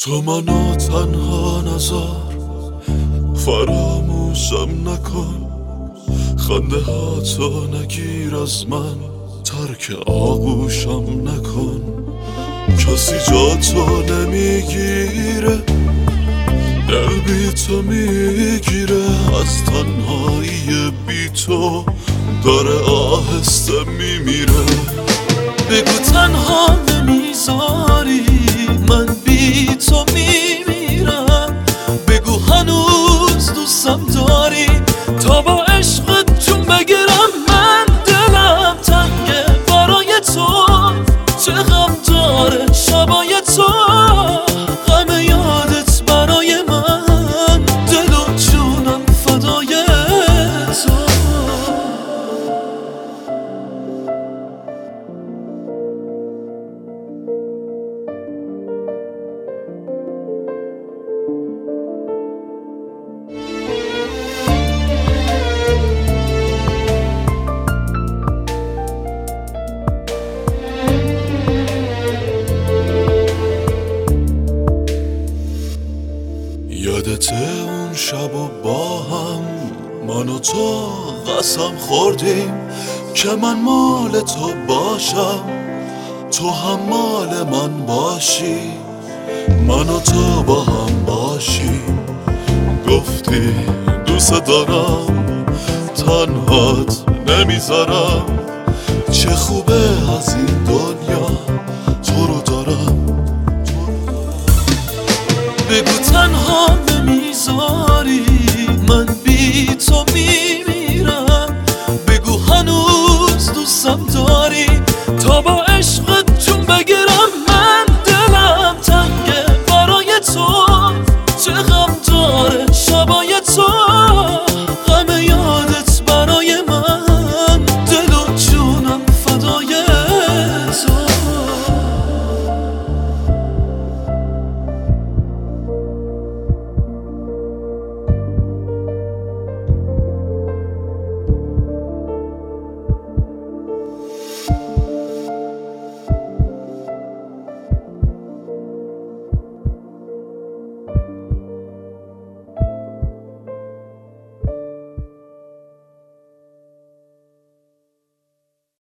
تو منو تنها نذار، فراموشم نکن، خنده ها تو نگیر از من، ترک آغوشم نکن. کسی جا تو نمیگیره، دل بی تو میگیره، از تنهایی بی تو داره آهسته میمیره. بگو تنها نمیذاری، من بی تو میمیرم. بگو هنوز دوستم داری، تا با عشقت جون بگیرم. من دلم تنگه برای تو، چه غم داره شبای تو، غم یادت برای من، دل و جونم فدای تو. یادت اون شب و با هم من و تو قسم خوردیم که من مال تو باشم، تو هم مال من باشی، من و تو با هم باشیم. گفتی دوست دارم، تنهات نمیذارم، چه خوبه از این دنیا